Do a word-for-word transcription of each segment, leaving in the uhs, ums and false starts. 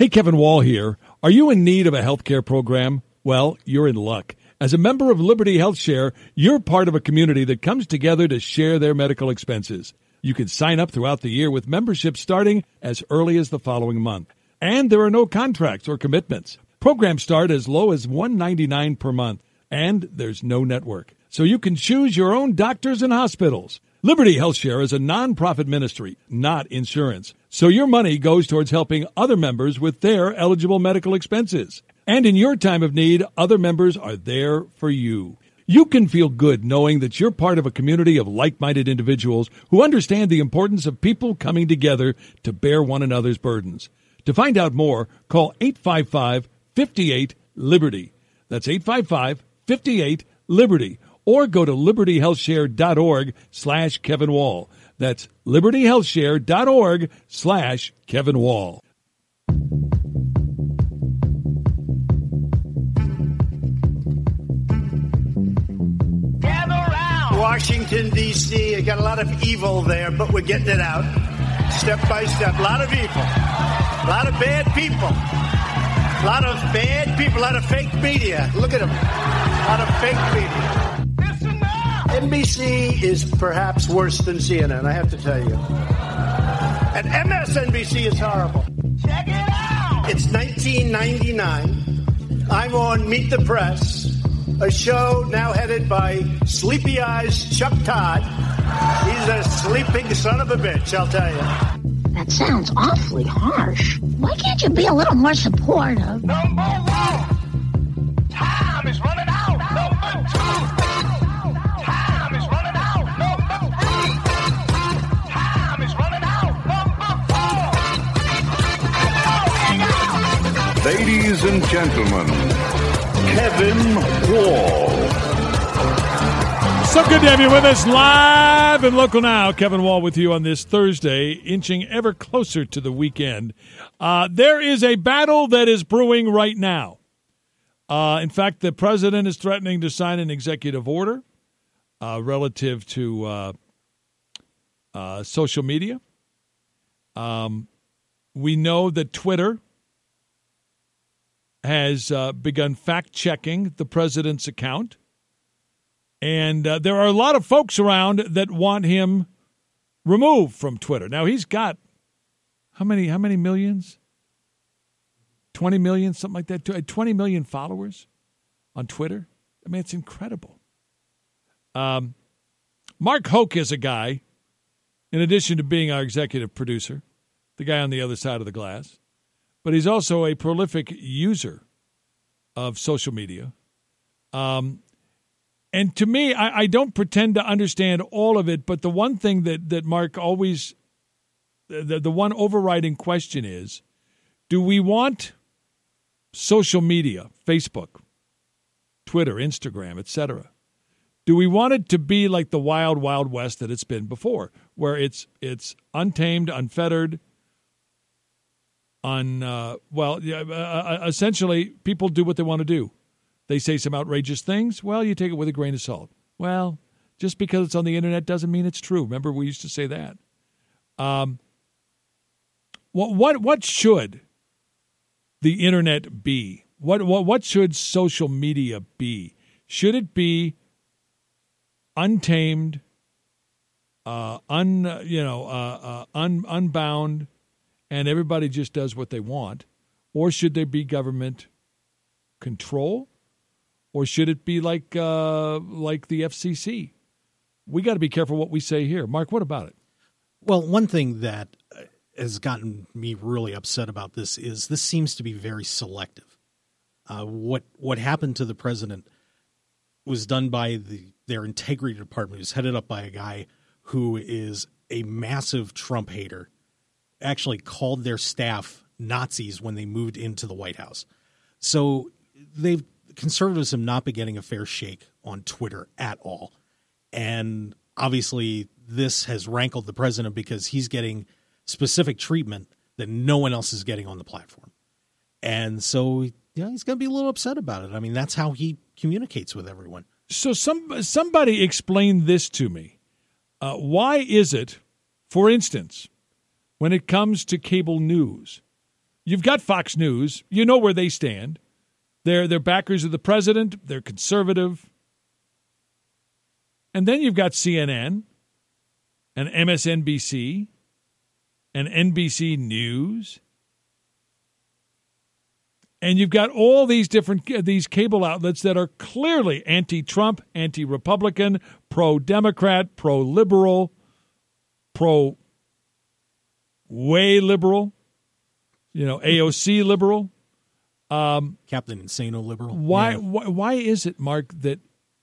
Hey, Kevin Wall here. Are you in need of a healthcare program? Well, you're in luck. As a member of Liberty Health Share, you're part of a community that comes together to share their medical expenses. You can sign up throughout the year with membership starting as early as the following month. And there are no contracts or commitments. Programs start as low as one hundred ninety-nine dollars per month, and there's no network. So you can choose your own doctors and hospitals. Liberty Health Share is a nonprofit ministry, not insurance. So your money goes towards helping other members with their eligible medical expenses. And in your time of need, other members are there for you. You can feel good knowing that you're part of a community of like-minded individuals who understand the importance of people coming together to bear one another's burdens. To find out more, call eight five five, five eight, Liberty. That's eight five five, five eight, Liberty. Or go to libertyhealthshare.org slash Kevin Wall. That's libertyhealthshare.org slash Kevin Wall. Washington, D C, you got a lot of evil there, but we're getting it out step by step. A lot of evil, a lot of bad people, a lot of bad people, a lot of fake media. Look at them, a lot of fake media. N B C is perhaps worse than C N N, I have to tell you. And M S N B C is horrible. Check it out. It's nineteen ninety-nine. I'm on Meet the Press, a show now headed by Sleepy Eyes Chuck Todd. He's a sleeping son of a bitch, I'll tell you. That sounds awfully harsh. Why can't you be a little more supportive? Number one, time is running out. Number two, time is running out. Number three, time is running out. Number four. Ladies and gentlemen, Kevin Wall. So good to have you with us live and local now. Kevin Wall with you on this Thursday, inching ever closer to the weekend. Uh, there is a battle that is brewing right now. Uh, in fact, the president is threatening to sign an executive order uh, relative to uh, uh, social media. Um, we know that Twitter has uh, begun fact-checking the president's account. And uh, there are a lot of folks around that want him removed from Twitter. Now, he's got how many how many millions? twenty million, something like that. twenty million followers on Twitter. I mean, it's incredible. Um, Mark Hoke is a guy, in addition to being our executive producer, the guy on the other side of the glass, but he's also a prolific user of social media. Um, and to me, I, I don't pretend to understand all of it, but the one thing that, that Mark always, the, the one overriding question is, do we want social media, Facebook, Twitter, Instagram, et cetera, do we want it to be like the wild, wild west that it's been before, where it's it's untamed, unfettered, on, uh, well, uh, essentially, people do what they want to do. They say some outrageous things. Well, you take it with a grain of salt. Well, just because it's on the internet doesn't mean it's true. Remember, we used to say that. Um, what what what should the internet be? What what what should social media be? Should it be untamed, uh, un you know, uh, uh, un, unbound? And everybody just does what they want? Or should there be government control? Or should it be like uh, like the F C C? We got to be careful what we say here. Mark, what about it? Well, one thing that has gotten me really upset about this is this seems to be very selective. Uh, what what happened to the president was done by the their integrity department. It was headed up by a guy who is a massive Trump hater. Actually called their staff Nazis when they moved into the White House. So they've conservatives have not been getting a fair shake on Twitter at all. And obviously this has rankled the president because he's getting specific treatment that no one else is getting on the platform. And so yeah, he's going to be a little upset about it. I mean, that's how he communicates with everyone. So some somebody explain this to me. Uh, why is it, for instance, when it comes to cable news, You've got Fox News. You know where they stand. They're, they're backers of the president. They're conservative. And then you've got C N N and M S N B C and N B C News. And you've got all these different these cable outlets that are clearly anti-Trump, anti-Republican, pro-Democrat, pro-liberal, pro-way liberal, you know, A O C liberal. Um, Captain Insano liberal. Why, Yeah. why? Why is it, Mark, that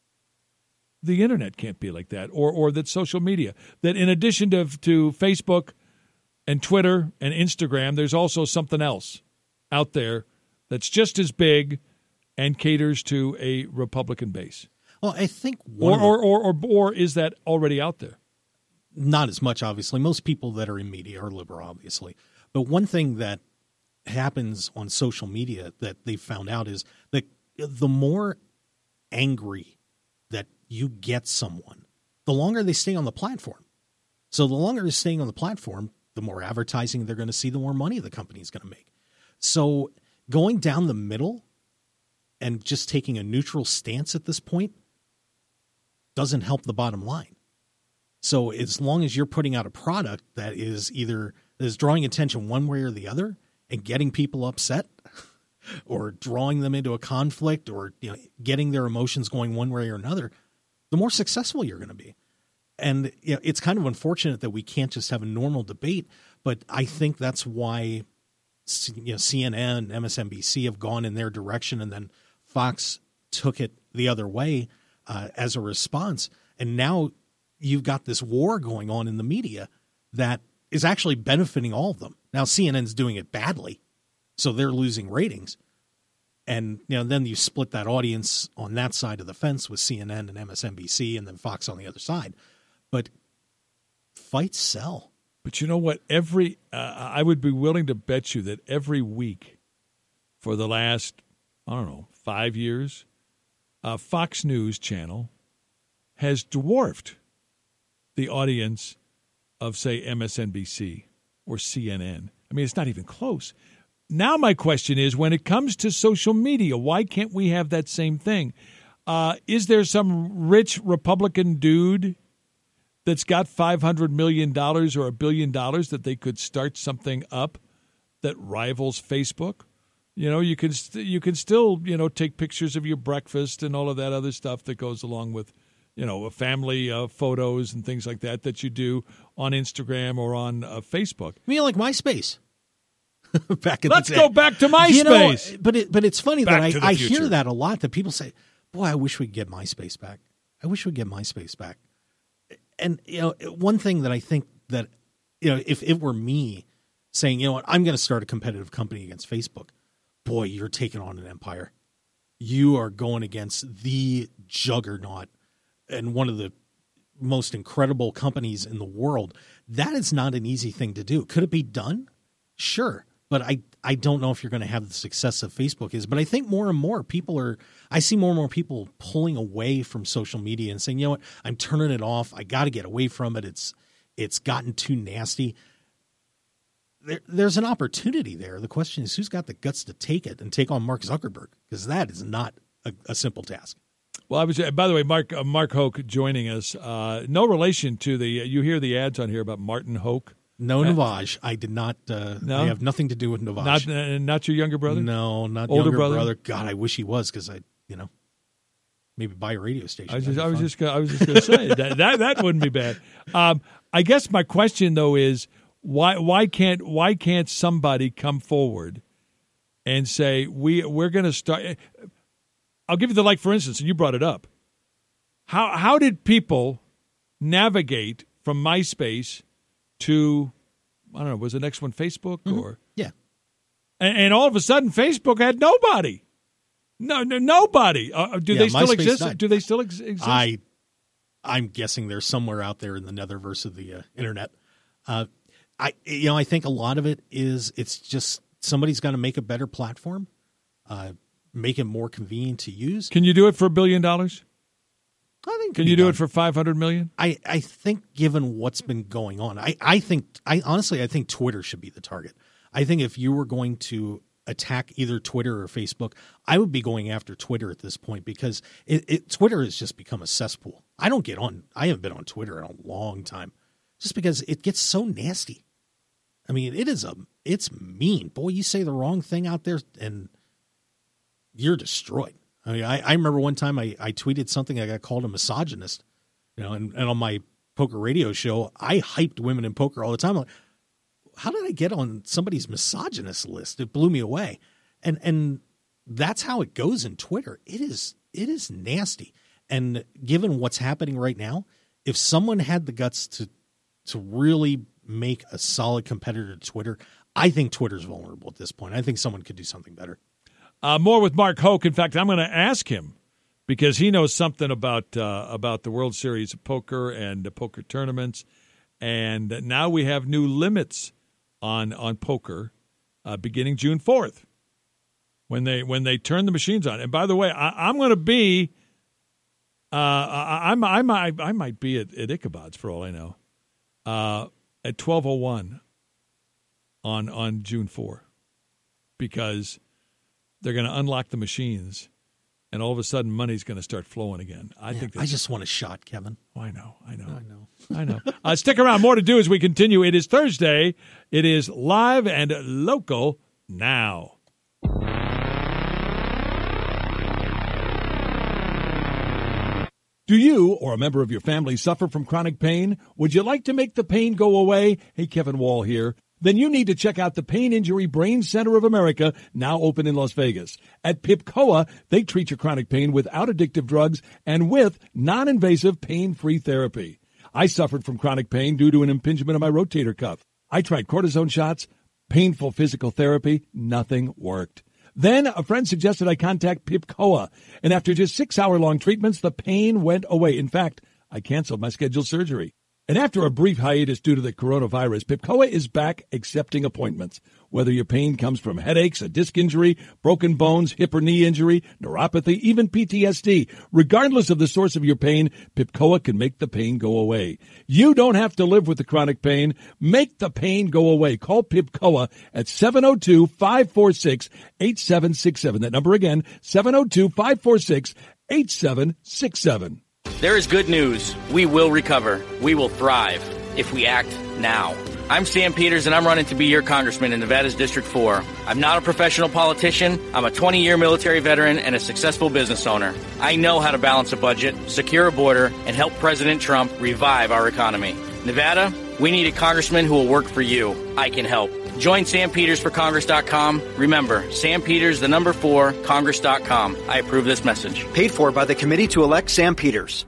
the internet can't be like that, or or that social media, that in addition to to Facebook and Twitter and Instagram, there's also something else out there that's just as big and caters to a Republican base? Well, I think one Or of the- or, or or or is that already out there? not as much, obviously. Most people that are in media are liberal, obviously. But one thing that happens on social media that they found out is that the more angry that you get someone, the longer they stay on the platform. So the longer they're staying on the platform, the more advertising they're going to see, the more money the company's going to make. So going down the middle and just taking a neutral stance at this point doesn't help the bottom line. So as long as you're putting out a product that is either that is drawing attention one way or the other and getting people upset or drawing them into a conflict or, you know, getting their emotions going one way or another, the more successful you're going to be. And you know, it's kind of unfortunate that we can't just have a normal debate, but I think that's why you know, C N N, M S N B C have gone in their direction, and then Fox took it the other way uh, as a response. And now you've got this war going on in the media that is actually benefiting all of them. Now C N N's doing it badly, so they're losing ratings. And you know, then you split that audience on that side of the fence with C N N and M S N B C and then Fox on the other side. But fights sell. But you know what? Every uh, I would be willing to bet you that every week for the last, I don't know, five years, uh, Fox News Channel has dwarfed the audience of, say, M S N B C or C N N. I mean, it's not even close. Now my question is, when it comes to social media, why can't we have that same thing? Uh, is there some rich Republican dude that's got five hundred million dollars or a billion dollars that they could start something up that rivals Facebook? You know, you can st- you can still, you know, take pictures of your breakfast and all of that other stuff that goes along with, you know, family uh, photos and things like that that you do on Instagram or on uh, Facebook. I mean, like MySpace. back in Let's the day. go back to MySpace. You know, but it, but it's funny Back that to the I, I future. hear that a lot, that people say, boy, I wish we'd get MySpace back. I wish we'd get MySpace back. And, you know, one thing that I think that, you know, if it were me saying, you know what, I'm going to start a competitive company against Facebook, boy, you're taking on an empire. You are going against the juggernaut and one of the most incredible companies in the world. That is not an easy thing to do. Could it be done? Sure. But I, I don't know if you're going to have the success that Facebook is. But I think more and more people are – I see more and more people pulling away from social media and saying, you know what, I'm turning it off. I got to get away from it. It's it's gotten too nasty. There, there's an opportunity there. The question is, who's got the guts to take it and take on Mark Zuckerberg? Because that is not a, a simple task. Well, I was. By the way, Mark uh, Mark Hoke joining us. Uh, no relation to the. You hear the ads on here about Martin Hoke. No, Navage. I did not. Uh, No? I have nothing to do with Navage. Not uh, not your younger brother. No, not Older younger brother? brother? God, I wish he was, because I, you know, maybe buy a radio station. I was That'd just, be I was fun. just, gonna, I was just going to say that, that that wouldn't be bad. Um, I guess my question though is why why can't why can't somebody come forward and say we we're going to start? I'll give you the like for instance, and you brought it up. How how did people navigate from MySpace to, I don't know, was the next one Facebook Mm-hmm. or Yeah. and, and all of a sudden Facebook had nobody. No, no nobody. Uh, do Yeah, they still MySpace exist? died. Do they still ex- exist? I, I'm guessing they're somewhere out there in the netherverse of the uh, internet. Uh, I, you know, I think a lot of it is it's just somebody's got to make a better platform, uh, make it more convenient to use. Can you do it for a billion dollars? I think. Can you do it for five hundred million? I, I think given what's been going on, I, I think I honestly I think Twitter should be the target. I think if you were going to attack either Twitter or Facebook, I would be going after Twitter at this point because it, it Twitter has just become a cesspool. I don't get on. I haven't been on Twitter in a long time, just because it gets so nasty. I mean, it is a it's mean. Boy, you say the wrong thing out there and you're destroyed. I mean, I, I remember one time I, I tweeted something, I got called a misogynist, you know, and, and on my poker radio show, I hyped women in poker all the time. I'm like, how did I get on somebody's misogynist list? It blew me away. And and that's how it goes in Twitter. It is it is nasty. And given what's happening right now, if someone had the guts to to really make a solid competitor to Twitter, I think Twitter's vulnerable at this point. I think someone could do something better. Uh, more with Mark Hoke. In fact, I'm going to ask him because he knows something about uh, about the World Series of Poker and the poker tournaments. And now we have new limits on on poker uh, beginning June fourth when they when they turn the machines on. And by the way, I, I'm going to be uh, I, I, I might I might be at, at Ichabod's for all I know uh, at twelve oh one on on June fourth because they're going to unlock the machines. And all of a sudden, money's going to start flowing again. I yeah, think. I just want a shot, Kevin. Oh, I know. I know. I know. I know. Uh, stick around. More to do as we continue. It is Thursday. It is live and local now. Do you or a member of your family suffer from chronic pain? Would you like to make the pain go away? Hey, Kevin Wall here. Then you need to check out the Pain Injury Brain Center of America, now open in Las Vegas. At PIPCOA, they treat your chronic pain without addictive drugs and with non-invasive pain-free therapy. I suffered from chronic pain due to an impingement of my rotator cuff. I tried cortisone shots, painful physical therapy, nothing worked. Then a friend suggested I contact PIPCOA, and after just six-hour-long treatments, the pain went away. In fact, I canceled my scheduled surgery. And after a brief hiatus due to the coronavirus, PIPCOA is back accepting appointments. Whether your pain comes from headaches, a disc injury, broken bones, hip or knee injury, neuropathy, even P T S D, regardless of the source of your pain, PIPCOA can make the pain go away. You don't have to live with the chronic pain. Make the pain go away. Call PIPCOA at seven oh two, five four six, eight seven six seven. That number again, seven oh two, five four six, eight seven six seven. There is good news. We will recover. We will thrive if we act now. I'm Sam Peters, and I'm running to be your congressman in Nevada's District four. I'm not a professional politician. I'm a twenty-year military veteran and a successful business owner. I know how to balance a budget, secure a border, and help President Trump revive our economy. Nevada, we need a congressman who will work for you. I can help. Join Sam Peters for Congress dot com. Remember, Sam Peters, the number four, Congress dot com. I approve this message. Paid for by the Committee to Elect Sam Peters.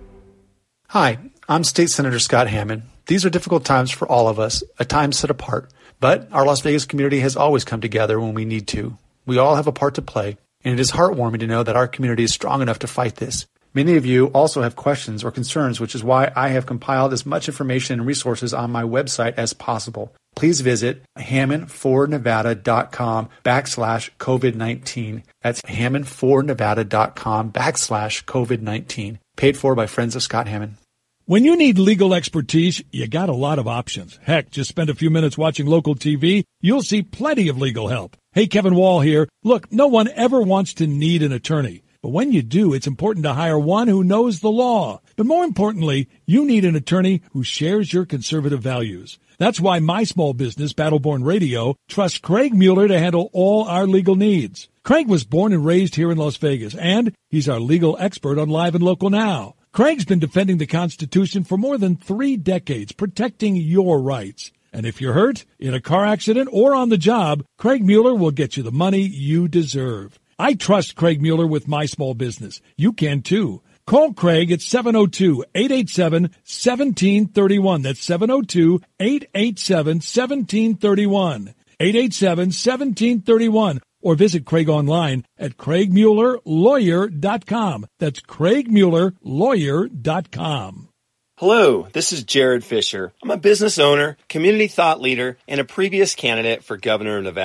Hi, I'm State Senator Scott Hammond. These are difficult times for all of us, a time set apart. But our Las Vegas community has always come together when we need to. We all have a part to play, and it is heartwarming to know that our community is strong enough to fight this. Many of you also have questions or concerns, which is why I have compiled as much information and resources on my website as possible. Please visit hammond for nevada dot com backslash COVID nineteen. That's hammond for nevada dot com backslash COVID nineteen. Paid for by Friends of Scott Hammond. When you need legal expertise, you got a lot of options. Heck, just spend a few minutes watching local T V. You'll see plenty of legal help. Hey, Kevin Wall here. Look, no one ever wants to need an attorney. But when you do, it's important to hire one who knows the law. But more importantly, you need an attorney who shares your conservative values. That's why my small business, Battleborn Radio, trusts Craig Mueller to handle all our legal needs. Craig was born and raised here in Las Vegas, and he's our legal expert on Live and Local Now. Craig's been defending the Constitution for more than three decades, protecting your rights. And if you're hurt, in a car accident, or on the job, Craig Mueller will get you the money you deserve. I trust Craig Mueller with my small business. You can too. Call Craig at seven oh two, eight eight seven, one seven three one. That's seven oh two, eight eight seven, one seven three one. eight eight seven, one seven three one. Or visit Craig online at craig mueller lawyer dot com. That's craig mueller lawyer dot com. Hello, this is Jared Fisher. I'm a business owner, community thought leader, and a previous candidate for governor of Nevada.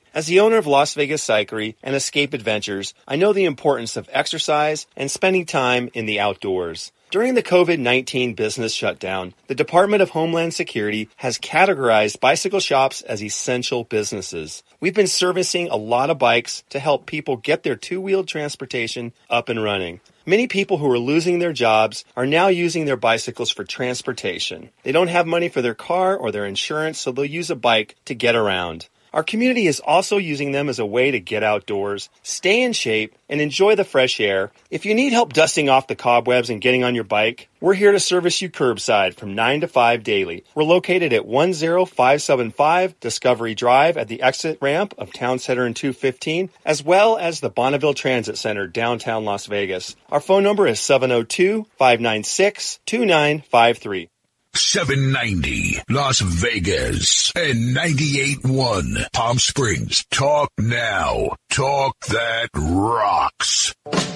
As the owner of Las Vegas Cyclery and Escape Adventures, I know the importance of exercise and spending time in the outdoors. During the COVID nineteen business shutdown, the Department of Homeland Security has categorized bicycle shops as essential businesses. We've been servicing a lot of bikes to help people get their two-wheeled transportation up and running. Many people who are losing their jobs are now using their bicycles for transportation. They don't have money for their car or their insurance, so they'll use a bike to get around. Our community is also using them as a way to get outdoors, stay in shape, and enjoy the fresh air. If you need help dusting off the cobwebs and getting on your bike, we're here to service you curbside from nine to five daily. We're located at one zero five seven five Discovery Drive at the exit ramp of Town Center and two fifteen, as well as the Bonneville Transit Center, downtown Las Vegas. Our phone number is seven oh two, five nine six, two nine five three. seven ninety Las Vegas and ninety-eight point one Palm Springs. Talk now. Talk that rocks.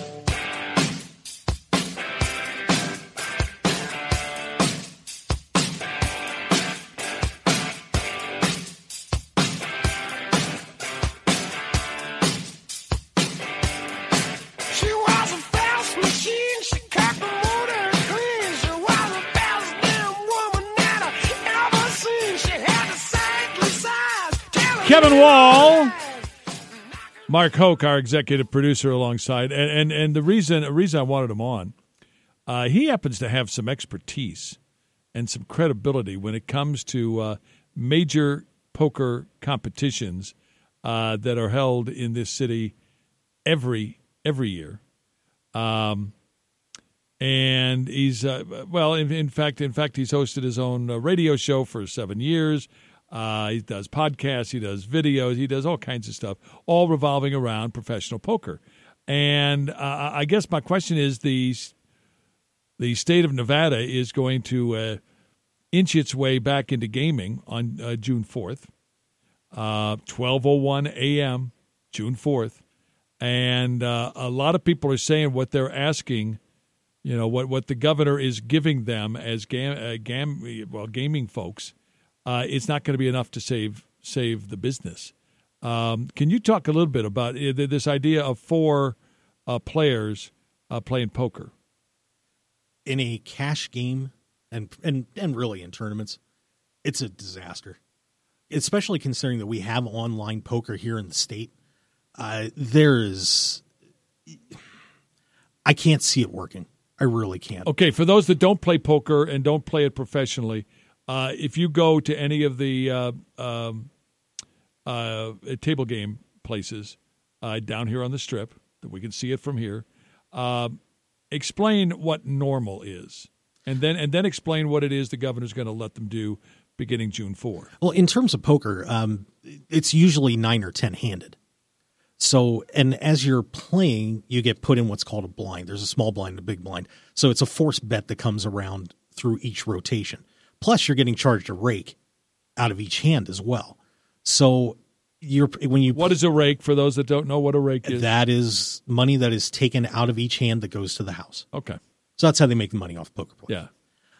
She was a fast machine. She cut the motor clean. She was the best damn woman that I ever seen. She had the saintly size. Kevin Wall, Mark Hoke, our executive producer, alongside, and and, and the reason the reason I wanted him on, uh, he happens to have some expertise and some credibility when it comes to uh, major poker competitions uh, that are held in this city every every year. Um, and he's uh, well, in, in fact, in fact, he's hosted his own uh, radio show for seven years. Uh, he does podcasts, he does videos, he does all kinds of stuff, all revolving around professional poker. And uh, I guess my question is, the the state of Nevada is going to uh, inch its way back into gaming on uh, June fourth, uh, twelve oh one a.m., June fourth. And uh, a lot of people are saying what they're asking, you know, what, what the governor is giving them as gam, uh, gam, well, gaming folks, uh, it's not going to be enough to save save the business. Um, can you talk a little bit about uh, this idea of four uh, players uh, playing poker? In a cash game, and, and, and really in tournaments, it's a disaster, especially considering that we have online poker here in the state. Uh, there is, I can't see it working. I really can't. Okay, for those that don't play poker and don't play it professionally, uh, if you go to any of the uh, um, uh, table game places uh, down here on the Strip, that we can see it from here, uh, explain what normal is, and then and then explain what it is the governor's going to let them do beginning June fourth. Well, in terms of poker, um, it's usually nine or ten handed. So, and as you're playing, you get put in what's called a blind. There's a small blind and a big blind. So it's a forced bet that comes around through each rotation. Plus, you're getting charged a rake out of each hand as well. So you're when you what is a rake for those that don't know what a rake is? That is money that is taken out of each hand that goes to the house. Okay. So that's how they make the money off poker play. Yeah.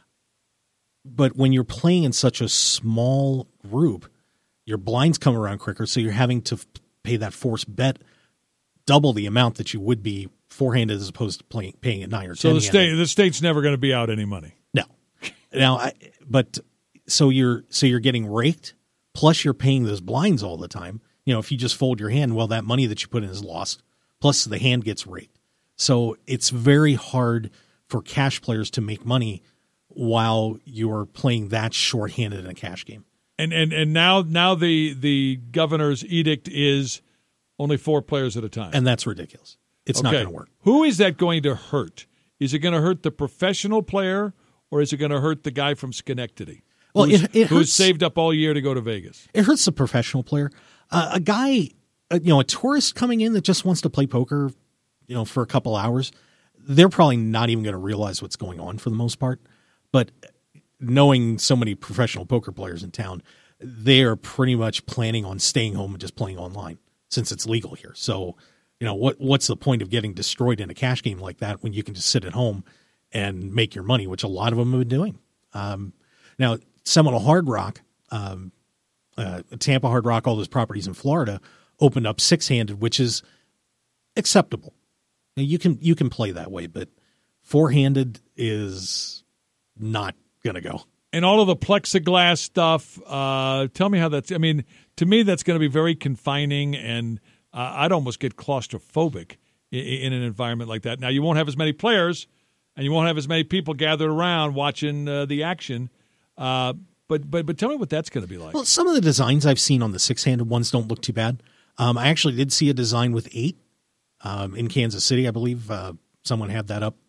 But when you're playing in such a small group, your blinds come around quicker, so you're having to pay that forced bet double the amount that you would be four-handed as opposed to playing, paying at nine or ten. So the state, the state's never going to be out any money. No. Now, I, but so you're so you're getting raked, plus you're paying those blinds all the time. You know, if you just fold your hand, well, that money that you put in is lost. Plus, the hand gets raked. So it's very hard for cash players to make money while you're playing that short-handed in a cash game. And and and now now the the governor's edict is only four players at a time, and that's ridiculous. It's okay. not going to work. Who is that going to hurt? Is it going to hurt the professional player, or is it going to hurt the guy from Schenectady? Well, who's, it, it who's hurts, saved up all year to go to Vegas? It hurts the professional player. Uh, a guy, uh, you know, a tourist coming in that just wants to play poker, you know, for a couple hours. They're probably not even going to realize what's going on for the most part, but knowing so many professional poker players in town, they are pretty much planning on staying home and just playing online since it's legal here. So, you know, what what's the point of getting destroyed in a cash game like that when you can just sit at home and make your money, which a lot of them have been doing. Um, now, Seminole Hard Rock, um, uh, Tampa Hard Rock, all those properties in Florida opened up six-handed, which is acceptable. Now, you can you can play that way, but four-handed is not going to go. And all of the plexiglass stuff, uh, tell me how that's, I mean, to me, that's going to be very confining, and uh, I'd almost get claustrophobic in, in an environment like that. Now, you won't have as many players, and you won't have as many people gathered around watching uh, the action, uh, but, but but tell me what that's going to be like. Well, some of the designs I've seen on the six-handed ones don't look too bad. Um, I actually did see a design with eight um, in Kansas City. I believe uh, someone had that up.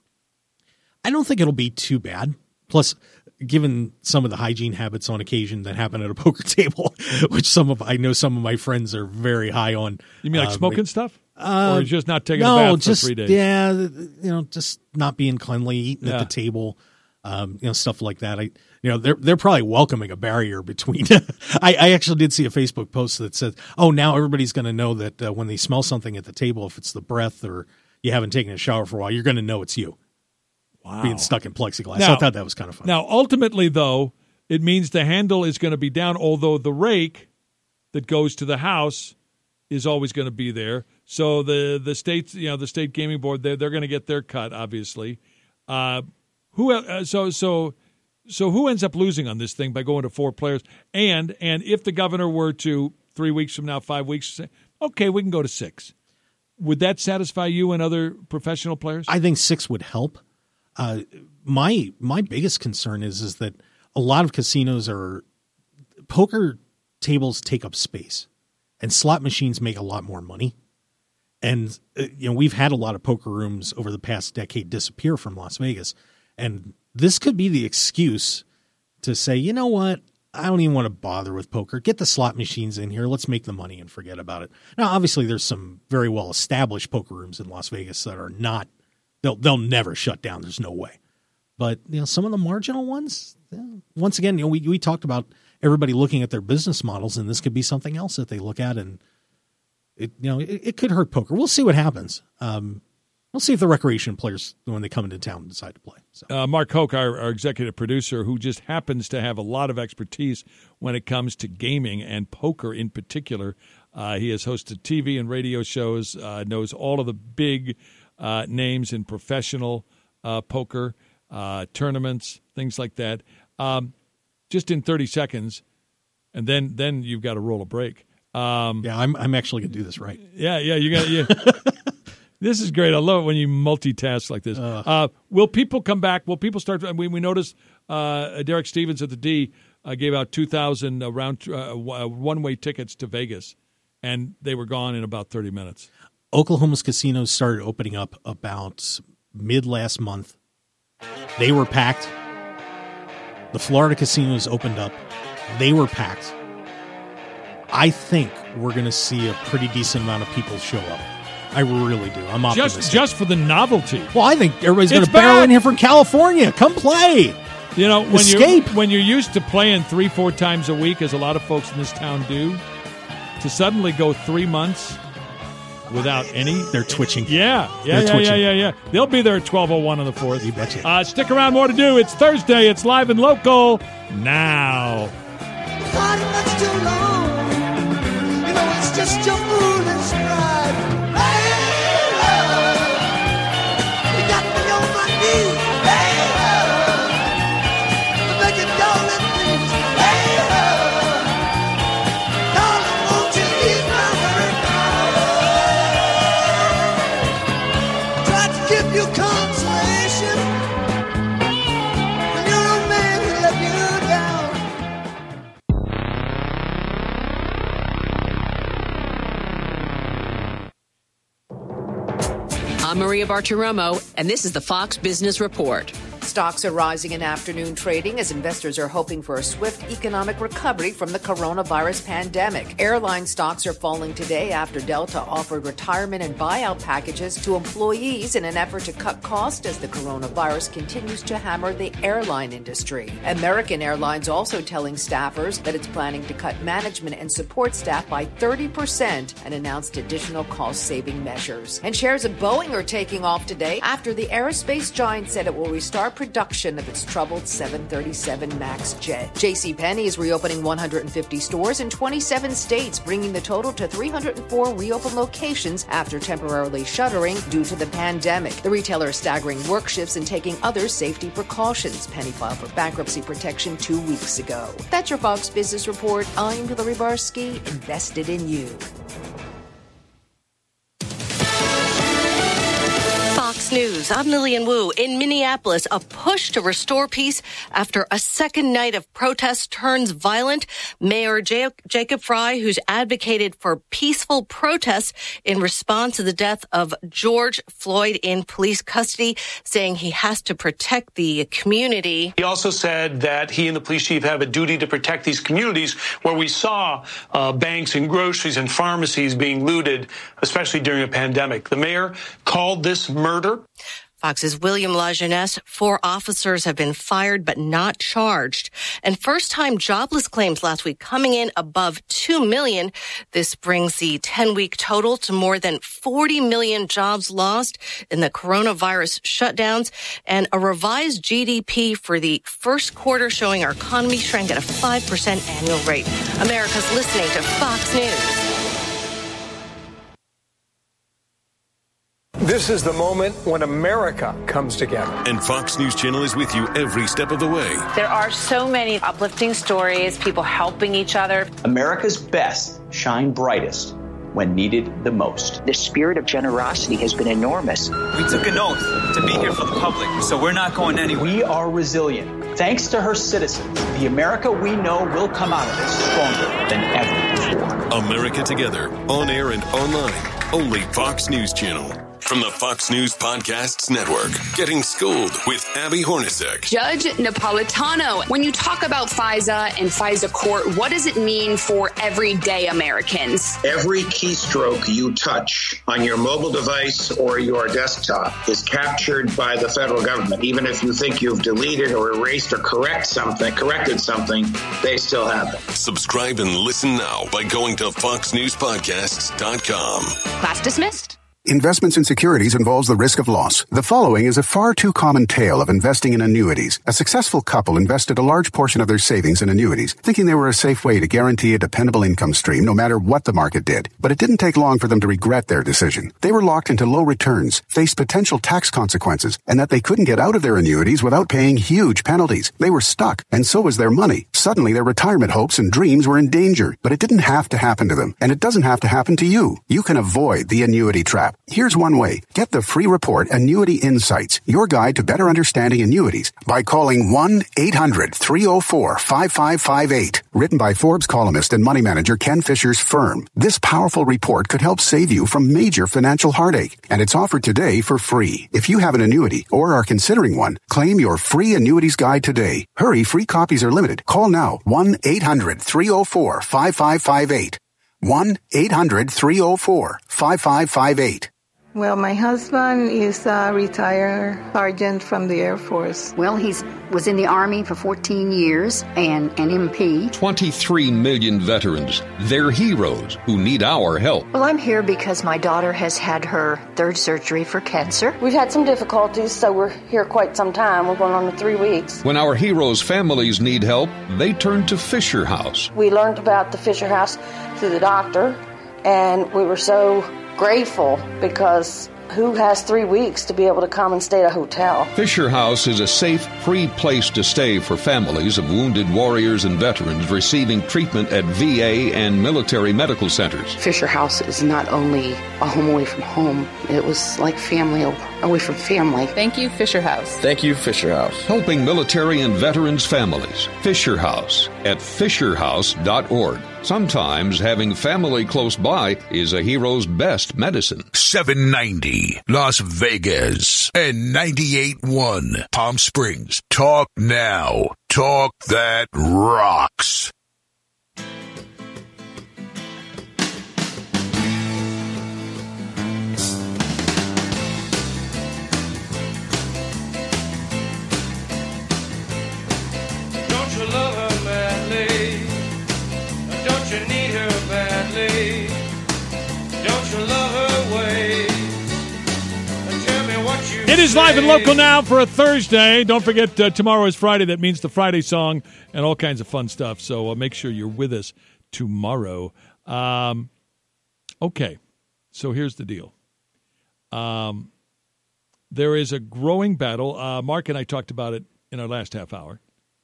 I don't think it'll be too bad. Plus, given some of the hygiene habits on occasion that happen at a poker table, which some of I know some of my friends are very high on. You mean like um, smoking stuff? Uh, or just not taking no, a bath just, for three days? Yeah, you know, just not being cleanly, eating Yeah. at the table, um, you know, stuff like that. I, you know, they're they're probably welcoming a barrier between. I, I actually did see a Facebook post that says, "Oh, now everybody's going to know that uh, when they smell something at the table, if it's the breath or you haven't taken a shower for a while, you're going to know it's you." Wow. Being stuck in plexiglass. Now- I thought that was kind of fun. Now, ultimately, though, it means the handle is going to be down, although the rake that goes to the house is always going to be there. So the the state, you know, the state gaming board, they're they're going to get their cut, obviously. Uh, who uh, so so so who ends up losing on this thing by going to four players? And and if the governor were to three weeks from now, five weeks, say, okay, we can go to six. Would that satisfy you and other professional players? I think six would help. Uh, my my biggest concern is is that a lot of casinos are poker tables take up space, and slot machines make a lot more money. And uh, you know, we've had a lot of poker rooms over the past decade disappear from Las Vegas, and this could be the excuse to say, you know what, I don't even want to bother with poker. Get the slot machines in here. Let's make the money and forget about it. Now, obviously, there's some very well established poker rooms in Las Vegas that are not. They'll they'll never shut down. There's no way. But you know, some of the marginal ones. Yeah, once again, you know, we we talked about everybody looking at their business models, and this could be something else that they look at, and it you know it, it could hurt poker. We'll see what happens. Um, we'll see if the recreation players, when they come into town, decide to play. So. Uh, Mark Hoke, our, our executive producer, who just happens to have a lot of expertise when it comes to gaming and poker in particular. Uh, he has hosted T V and radio shows, uh, knows all of the big uh, names in professional uh, poker, uh, tournaments, things like that. Um, just in thirty seconds, and then then you've got to roll a break. Um, yeah, I'm I'm actually going to do this right. Yeah, yeah, you got yeah. This is great. I love it when you multitask like this. Uh, uh, will people come back? Will people start? We, we noticed uh, Derek Stevens at the D uh, gave out two thousand uh, round uh, one-way tickets to Vegas, and they were gone in about thirty minutes. Oklahoma's casinos started opening up about mid last month. They were packed. The Florida casinos opened up. They were packed. I think we're going to see a pretty decent amount of people show up. I really do. I'm optimistic. Just, just for the novelty. Well, I think everybody's going It's to barrel back. in here from California. Come play. You know, when Escape. you're when you're used to playing three, four times a week, as a lot of folks in this town do, to suddenly go three months without any, they're twitching. Yeah, yeah, They're yeah, twitching. yeah, yeah, yeah. They'll be there at twelve oh one on the fourth. You betcha. Uh, stick around, more to do. It's Thursday. It's live and local now. Party much too long. You know it's just your foolish pride. Hey, love, you got me on my knees. Hey, love, I'm making darling things. Hey, love, darling, won't you ease my hurt? Tried to give you consolation when you're a man who let you down. I'm Maria Bartiromo, and this is the Fox Business Report. Stocks are rising in afternoon trading as investors are hoping for a swift economic recovery from the coronavirus pandemic. Airline stocks are falling today after Delta offered retirement and buyout packages to employees in an effort to cut costs as the coronavirus continues to hammer the airline industry. American Airlines also telling staffers that it's planning to cut management and support staff by thirty percent and announced additional cost-saving measures. And shares of Boeing are taking off today after the aerospace giant said it will restart production of its troubled seven thirty-seven MAX jet. JCPenney is reopening one hundred fifty stores in twenty-seven states, bringing the total to three hundred four reopened locations after temporarily shuttering due to the pandemic. The retailer is staggering work shifts and taking other safety precautions. Penny filed for bankruptcy protection two weeks ago. That's your Fox Business Report. I'm Hillary Barsky, invested in you. Fox News, I'm Lillian Wu. In Minneapolis, a push to restore peace after a second night of protests turns violent. Mayor J- Jacob Frey, who's advocated for peaceful protests in response to the death of George Floyd in police custody, saying he has to protect the community. He also said that he and the police chief have a duty to protect these communities where we saw uh, banks and groceries and pharmacies being looted, especially during a pandemic. The mayor called this murder. Fox's William LaJeunesse, four officers have been fired but not charged. And first-time jobless claims last week coming in above two million. This brings the ten-week total to more than forty million jobs lost in the coronavirus shutdowns, and a revised G D P for the first quarter showing our economy shrank at a five percent annual rate. America's listening to Fox News. This is the moment when America comes together. And Fox News Channel is with you every step of the way. There are so many uplifting stories, people helping each other. America's best shine brightest when needed the most. The spirit of generosity has been enormous. We took an oath to be here for the public, so we're not going anywhere. We are resilient. Thanks to her citizens, the America we know will come out of this stronger than ever before. America Together, on air and online. Only Fox News Channel. From the Fox News Podcasts Network, Getting Schooled with Abby Hornacek. Judge Napolitano, when you talk about FISA and FISA court, what does it mean for everyday Americans? Every keystroke you touch on your mobile device or your desktop is captured by the federal government. Even if you think you've deleted or erased or correct something, corrected something, they still have it. Subscribe and listen now by going to fox news podcasts dot com. Class dismissed. Investments in securities involves the risk of loss. The following is a far too common tale of investing in annuities. A successful couple invested a large portion of their savings in annuities, thinking they were a safe way to guarantee a dependable income stream no matter what the market did. But it didn't take long for them to regret their decision. They were locked into low returns, faced potential tax consequences, and that they couldn't get out of their annuities without paying huge penalties. They were stuck, and so was their money. Suddenly, their retirement hopes and dreams were in danger. But it didn't have to happen to them, and it doesn't have to happen to you. You can avoid the annuity trap. Here's one way. Get the free report Annuity Insights, your guide to better understanding annuities, by calling one eight hundred three oh four five five five eight. Written by Forbes columnist and money manager Ken Fisher's firm. This powerful report could help save you from major financial heartache, and it's offered today for free. If you have an annuity or are considering one, claim your free annuities guide today. Hurry, free copies are limited. Call now, one eight hundred three oh four five five five eight. one eight hundred three oh four five five five eight. Well, my husband is a retired sergeant from the Air Force. Well, he was in the Army for fourteen years and an M P. twenty-three million veterans. They're heroes who need our help. Well, I'm here because my daughter has had her third surgery for cancer. We've had some difficulties, so we're here quite some time. We're going on to three weeks. When our heroes' families need help, they turn to Fisher House. We learned about the Fisher House through the doctor, and we were so grateful because who has three weeks to be able to come and stay at a hotel? Fisher House is a safe, free place to stay for families of wounded warriors and veterans receiving treatment at V A and military medical centers. Fisher House is not only a home away from home, it was like family away from family. Thank you, Fisher House. Thank you, Fisher House. Helping military and veterans families. Fisher House at fisher house dot org. Sometimes having family close by is a hero's best medicine. seven ninety Las Vegas and ninety-eight point one Palm Springs. Talk now. Talk that rocks. Don't you love her madly? Don't you need her badly? Don't you love her ways? Tell me what you It is live and local now for a Thursday. Don't forget, uh, tomorrow is Friday. That means the Friday song and all kinds of fun stuff. So uh, make sure you're with us tomorrow. Um, okay, so here's the deal. Um, there is a growing battle. Uh, Mark and I talked about it in our last half hour.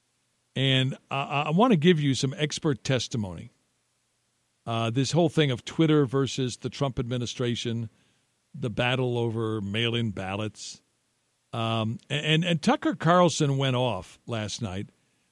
And I, I want to give you some expert testimony. Uh, this whole thing of Twitter versus the Trump administration, the battle over mail-in ballots. Um, and, and Tucker Carlson went off last night,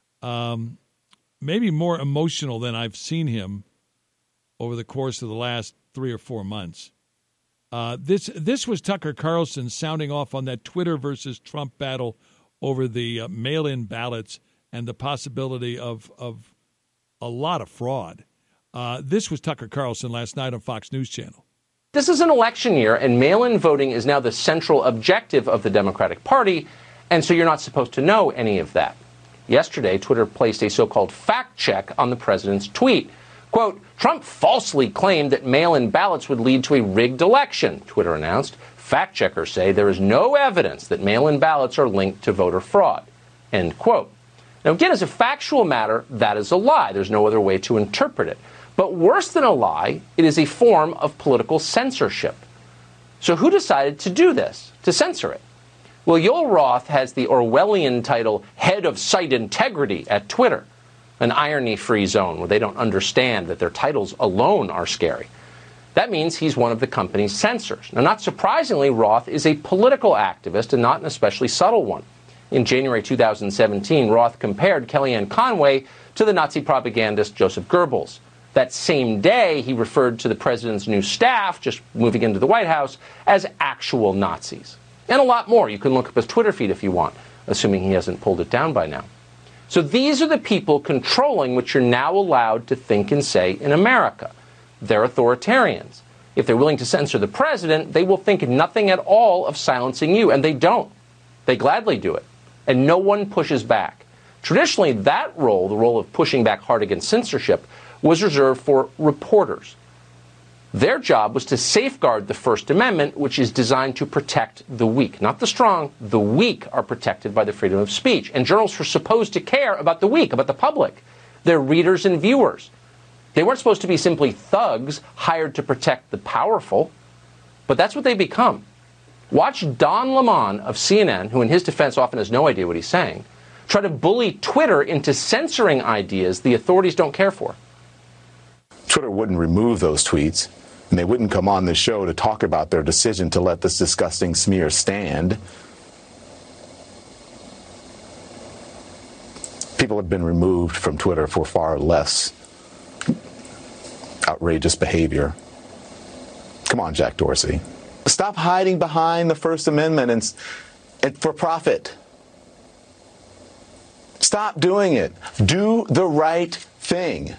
um, maybe more emotional than I've seen him over the course of the last three or four months. Uh, this this was Tucker Carlson sounding off on that Twitter versus Trump battle over the uh, mail-in ballots and the possibility of, of a lot of fraud. Uh, this was Tucker Carlson last night on Fox News Channel. This is an election year, and mail-in voting is now the central objective of the Democratic Party, and so you're not supposed to know any of that. Yesterday, Twitter placed a so-called fact check on the president's tweet. Quote, Trump falsely claimed that mail-in ballots would lead to a rigged election, Twitter announced. Fact checkers say there is no evidence that mail-in ballots are linked to voter fraud, end quote. Now, again, as a factual matter, that is a lie. There's no other way to interpret it. But worse than a lie, it is a form of political censorship. So who decided to do this, to censor it? Well, Yoel Roth has the Orwellian title Head of Site Integrity at Twitter, an irony-free zone where they don't understand that their titles alone are scary. That means he's one of the company's censors. Now, not surprisingly, Roth is a political activist and not an especially subtle one. In January two thousand seventeen, Roth compared Kellyanne Conway to the Nazi propagandist Joseph Goebbels. That same day, he referred to the president's new staff, just moving into the White House, as actual Nazis. And a lot more. You can look up his Twitter feed if you want, assuming he hasn't pulled it down by now. So these are the people controlling what you're now allowed to think and say in America. They're authoritarians. If they're willing to censor the president, they will think nothing at all of silencing you, and they don't. They gladly do it, and no one pushes back. Traditionally, that role, the role of pushing back hard against censorship, was reserved for reporters. Their job was to safeguard the First Amendment, which is designed to protect the weak. Not the strong. The weak are protected by the freedom of speech. And journalists were supposed to care about the weak, about the public, their readers and viewers. They weren't supposed to be simply thugs hired to protect the powerful. But that's what they become. Watch Don Lemon of C N N, who in his defense often has no idea what he's saying, try to bully Twitter into censoring ideas the authorities don't care for. Twitter wouldn't remove those tweets, and they wouldn't come on this show to talk about their decision to let this disgusting smear stand. People have been removed from Twitter for far less outrageous behavior. Come on, Jack Dorsey. Stop hiding behind the First Amendment and, and for profit. Stop doing it. Do the right thing.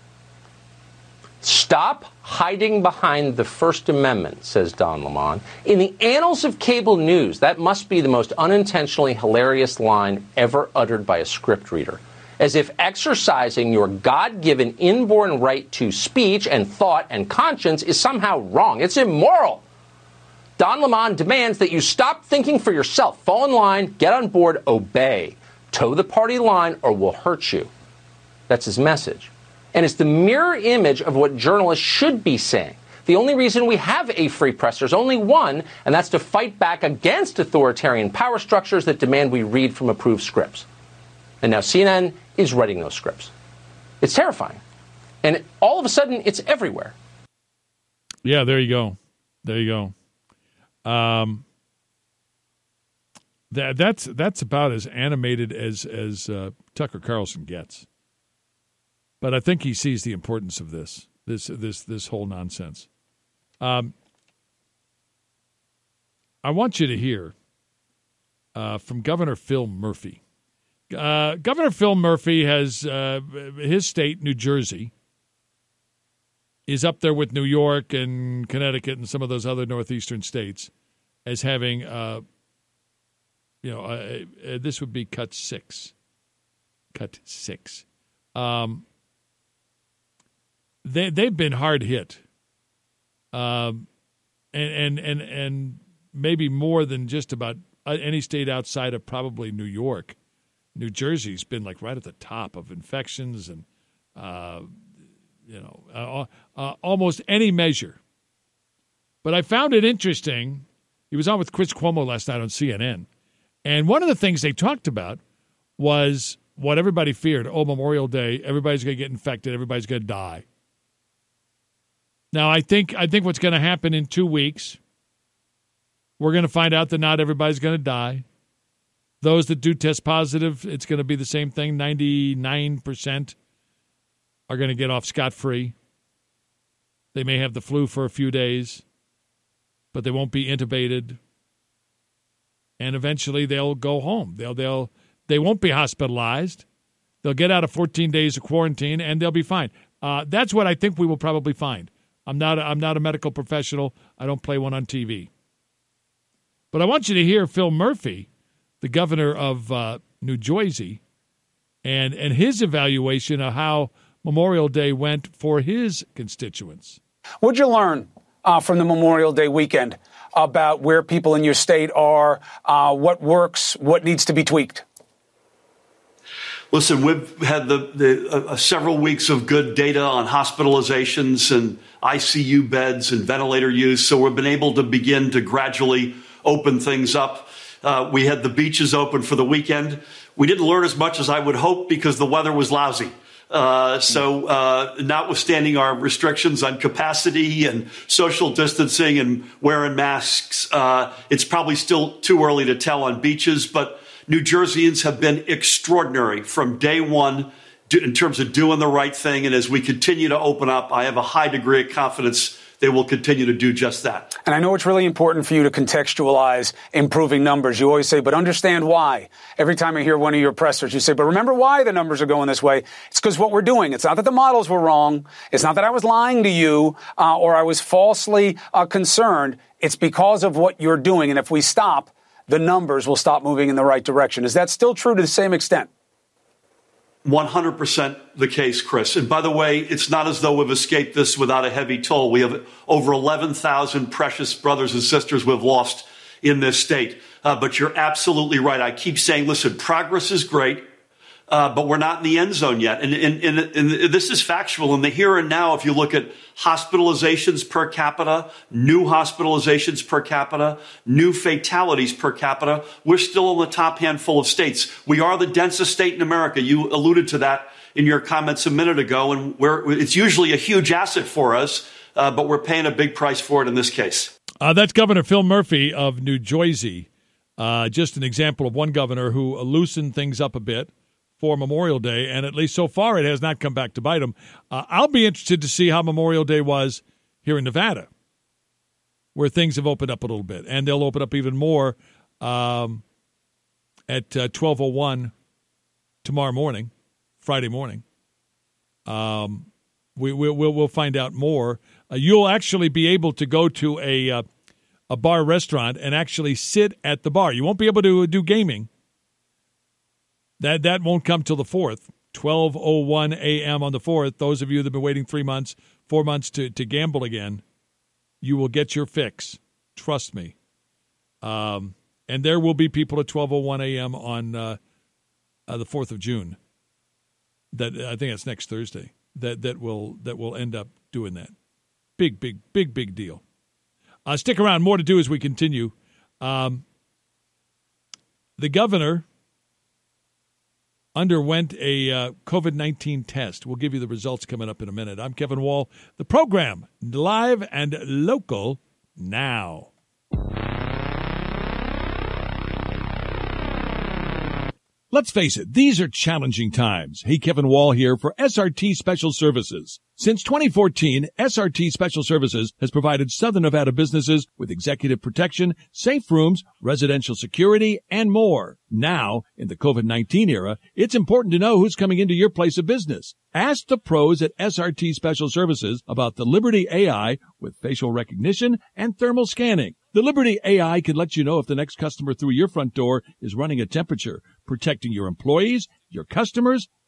Stop hiding behind the First Amendment, says Don Lemon. In the annals of cable news, that must be the most unintentionally hilarious line ever uttered by a script reader. As if exercising your God-given inborn right to speech and thought and conscience is somehow wrong. It's immoral. Don Lemon demands that you stop thinking for yourself. Fall in line, get on board, obey. Toe the party line or we'll hurt you. That's his message. And it's the mirror image of what journalists should be saying. The only reason we have a free press, there's only one, and that's to fight back against authoritarian power structures that demand we read from approved scripts. And now C N N is writing those scripts. It's terrifying. And all of a sudden, it's everywhere. Yeah, there you go. There you go. Um, that that's that's about as animated as as uh, Tucker Carlson gets. But I think he sees the importance of this, this, this, this whole nonsense. Um, I want you to hear uh, from Governor Phil Murphy. Uh, Governor Phil Murphy has uh, his state, New Jersey, is up there with New York and Connecticut and some of those other northeastern states as having, uh, you know, uh, uh, this would be cut six. Cut six. Um, they they've been hard hit, um, and and and and maybe more than just about uh, any state outside of probably New York. New Jersey's been like right at the top of infections and, uh, you know, uh, uh, almost any measure. But I found it interesting. He was on with Chris Cuomo last night on C N N. And one of the things they talked about was what everybody feared. Oh, Memorial Day, everybody's going to get infected. Everybody's going to die. Now, I think I think what's going to happen in two weeks, we're going to find out that not everybody's going to die. Those that do test positive, it's going to be the same thing. ninety-nine percent are going to get off scot-free. They may have the flu for a few days, but they won't be intubated. And eventually they'll go home. They'll they'll they won't be hospitalized. They'll get out of fourteen days of quarantine and they'll be fine. Uh, that's what I think we will probably find. I'm not a, I'm not a medical professional. I don't play one on T V. But I want you to hear Phil Murphy, the governor of uh, New Jersey, and and his evaluation of how Memorial Day went for his constituents. What'd you learn uh, from the Memorial Day weekend about where people in your state are, uh, what works, what needs to be tweaked? Listen, we've had the, the uh, several weeks of good data on hospitalizations and I C U beds and ventilator use, so we've been able to begin to gradually open things up. Uh, we had the beaches open for the weekend. We didn't learn as much as I would hope because the weather was lousy. Uh, so uh, notwithstanding our restrictions on capacity and social distancing and wearing masks, uh, it's probably still too early to tell on beaches. But New Jerseyans have been extraordinary from day one in terms of doing the right thing. And as we continue to open up, I have a high degree of confidence they will continue to do just that. And I know it's really important for you to contextualize improving numbers. You always say, but understand why. Every time I hear one of your pressers, you say, but remember why the numbers are going this way. It's because what we're doing. It's not that the models were wrong. It's not that I was lying to you uh, or I was falsely uh, concerned. It's because of what you're doing. And if we stop, the numbers will stop moving in the right direction. Is that still true to the same extent? one hundred percent the case, Chris. And by the way, it's not as though we've escaped this without a heavy toll. We have over eleven thousand precious brothers and sisters we've lost in this state. Uh, but you're absolutely right. I keep saying, listen, progress is great, uh, but we're not in the end zone yet. And, and, and, and this is factual. In the here and now, if you look at hospitalizations per capita, new hospitalizations per capita, new fatalities per capita, we're still in the top handful of states. We are the densest state in America. You alluded to that in your comments a minute ago, and we're, it's usually a huge asset for us, uh, but we're paying a big price for it in this case. Uh, that's Governor Phil Murphy of New Jersey. Uh, just an example of one governor who loosened things up a bit for Memorial Day, and at least so far it has not come back to bite him. Uh, I'll be interested to see how Memorial Day was here in Nevada, where things have opened up a little bit, and they'll open up even more um, at uh, twelve oh one tomorrow morning, Friday morning. Um, we, we, we'll, we'll find out more. Uh, you'll actually be able to go to a, uh, a bar restaurant and actually sit at the bar. You won't be able to do gaming. That that won't come till the fourth, twelve oh one a.m. on the fourth. Those of you that have been waiting three months, four months to, to gamble again, you will get your fix. Trust me. Um, and there will be people at twelve oh one a.m. on uh, uh, the fourth of June. That I think that's next Thursday. That that will that will end up doing that. Big, big, big, big deal. Uh, stick around. More to do as we continue. Um, the governor underwent a uh, COVID nineteen test. We'll give you the results coming up in a minute. I'm Kevin Wall. The program, live and local now. Let's face it, these are challenging times. Hey, Kevin Wall here for S R T Special Services. Since twenty fourteen, S R T Special Services has provided Southern Nevada businesses with executive protection, safe rooms, residential security, and more. Now, in the COVID nineteen era, it's important to know who's coming into your place of business. Ask the pros at S R T Special Services about the Liberty A I with facial recognition and thermal scanning. The Liberty A I can let you know if the next customer through your front door is running a temperature, protecting your employees, your customers,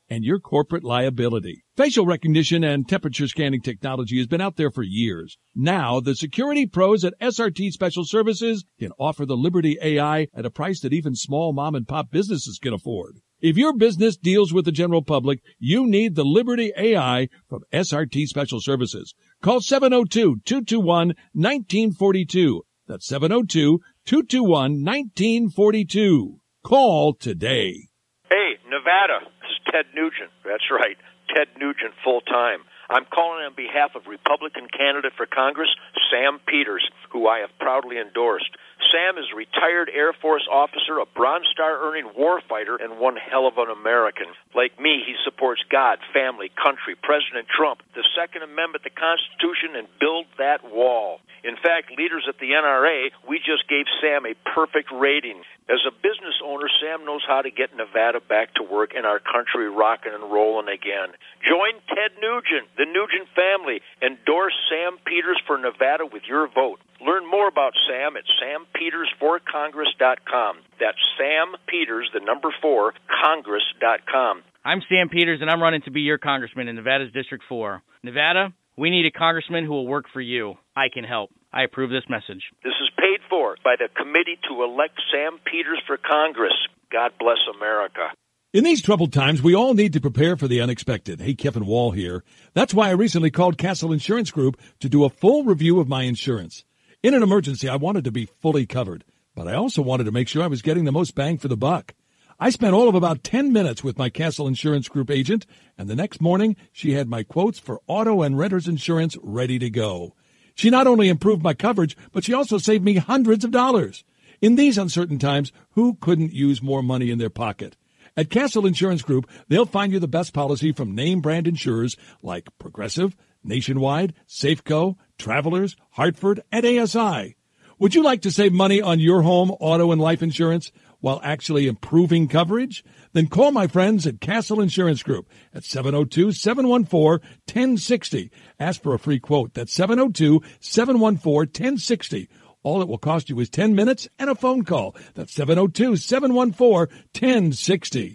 and your corporate liability. Facial recognition and temperature scanning technology has been out there for years. Now, the security pros at S R T Special Services can offer the Liberty A I at a price that even small mom-and-pop businesses can afford. If your business deals with the general public, you need the Liberty A I from S R T Special Services. Call seven oh two, two two one, one nine four two. That's seven oh two, two two one, one nine four two. Call today. Hey, Nevada, this is Ted Nugent. That's right, Ted Nugent full-time. I'm calling on behalf of Republican candidate for Congress, Sam Peters, who I have proudly endorsed. Sam is a retired Air Force officer, a Bronze Star-earning warfighter, and one hell of an American. Like me, he supports God, family, country, President Trump, the Second Amendment, the Constitution, and build that wall. In fact, leaders at the N R A, we just gave Sam a perfect rating. As a business owner, Sam knows how to get Nevada back to work and our country rocking and rolling again. Join Ted Nugent, the Nugent family. Endorse Sam Peters for Nevada with your vote. Learn more about Sam at sam peters for congress dot com. That's Sam Peters, the number four, congress dot com. I'm Sam Peters, and I'm running to be your congressman in Nevada's District four. Nevada, we need a congressman who will work for you. I can help. I approve this message. This is paid for by the Committee to Elect Sam Peters for Congress. God bless America. In these troubled times, we all need to prepare for the unexpected. Hey, Kevin Wall here. That's why I recently called Castle Insurance Group to do a full review of my insurance. In an emergency, I wanted to be fully covered, but I also wanted to make sure I was getting the most bang for the buck. I spent all of about ten minutes with my Castle Insurance Group agent, and the next morning, she had my quotes for auto and renter's insurance ready to go. She not only improved my coverage, but she also saved me hundreds of dollars. In these uncertain times, who couldn't use more money in their pocket? At Castle Insurance Group, they'll find you the best policy from name brand insurers like Progressive, Nationwide, Safeco, Travelers, Hartford, and A S I. Would you like to save money on your home, auto, and life insurance while actually improving coverage? Then call my friends at Castle Insurance Group at seven oh two, seven one four, one oh six oh. Ask for a free quote. That's seven oh two, seven one four, one oh six oh. All it will cost you is ten minutes and a phone call. That's seven oh two, seven one four, one oh six oh.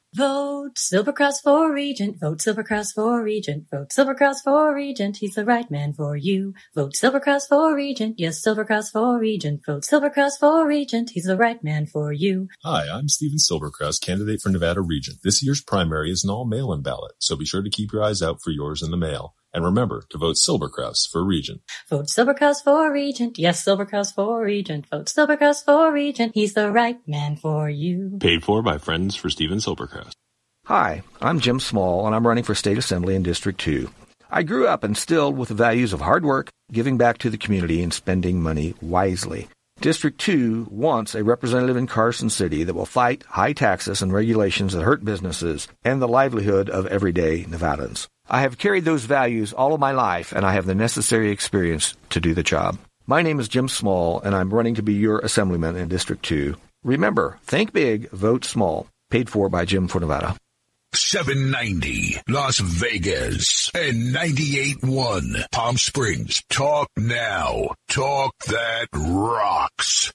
Vote Silvercross for Regent. Vote Silvercross for Regent. Vote Silvercross for Regent. He's the right man for you. Vote Silvercross for Regent. Yes, Silvercross for Regent. Vote Silvercross for Regent. He's the right man for you. Hi, I'm Stephen Silvercross, candidate for Nevada Regent. This year's primary is an all-mail-in ballot, so be sure to keep your eyes out for yours in the mail. And remember to vote Silvercross for Regent. Vote Silvercross for Regent. Yes, Silvercross for Regent. Vote Silvercross for Regent. He's the right man for you. Paid for by Friends for Stephen Silvercross. Hi, I'm Jim Small, and I'm running for State Assembly in District two. I grew up instilled with the values of hard work, giving back to the community, and spending money wisely. District two wants a representative in Carson City that will fight high taxes and regulations that hurt businesses and the livelihood of everyday Nevadans. I have carried those values all of my life, and I have the necessary experience to do the job. My name is Jim Small, and I'm running to be your assemblyman in District two. Remember, think big, vote small. Paid for by Jim for Nevada. seven ninety Las Vegas and ninety-eight point one Palm Springs. Talk now. Talk that rocks.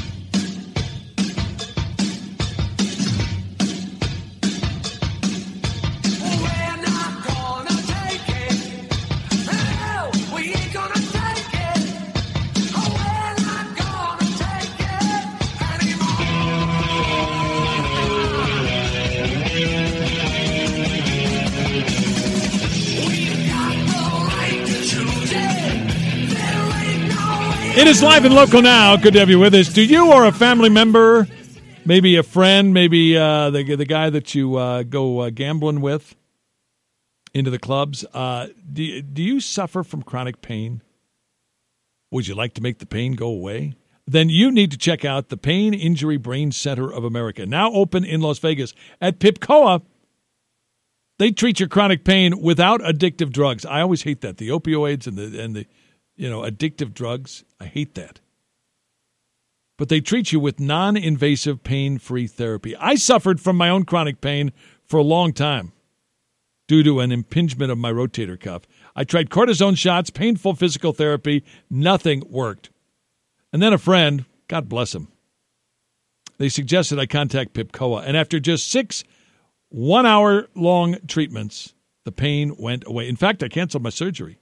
It is live and local now. Good to have you with us. Do you or a family member, maybe a friend, maybe uh, the the guy that you uh, go uh, gambling with into the clubs, uh, do, do you suffer from chronic pain? Would you like to make the pain go away? Then you need to check out the Pain Injury Brain Center of America, now open in Las Vegas. At PIPCOA, they treat your chronic pain without addictive drugs. I always hate that, the opioids and the and the you know, addictive drugs. I hate that. But they treat you with non-invasive pain-free therapy. I suffered from my own chronic pain for a long time due to an impingement of my rotator cuff. I tried cortisone shots, painful physical therapy. Nothing worked. And then a friend, God bless him, they suggested I contact PIPCOA. And after just six One hour long treatments. The pain went away. In fact, I canceled my surgery.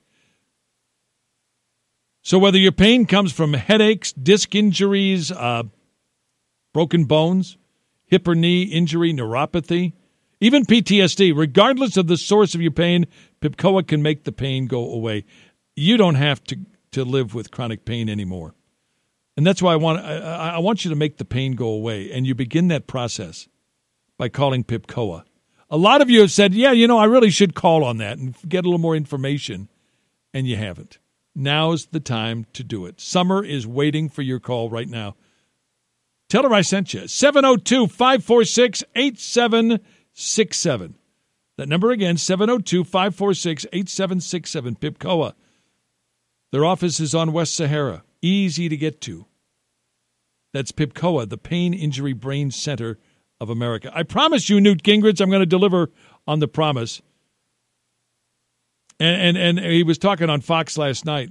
So whether your pain comes from headaches, disc injuries, uh, broken bones, hip or knee injury, neuropathy, even P T S D, regardless of the source of your pain, Pipcoa can make the pain go away. You don't have to, to live with chronic pain anymore. And that's why I want I, I want you to make the pain go away. And you begin that process by calling Pipcoa. A lot of you have said, yeah, you know, I really should call on that and get a little more information, and you haven't. Now's the time to do it. Summer is waiting for your call right now. Tell her I sent you. seven oh two, five four six, eight seven six seven. That number again, seven oh two, five four six, eight seven six seven. Pipcoa. Their office is on West Sahara. Easy to get to. That's Pipcoa, the Pain Injury Brain Center of America. I promise you, Newt Gingrich, I'm going to deliver on the promise. And, and, and he was talking on Fox last night.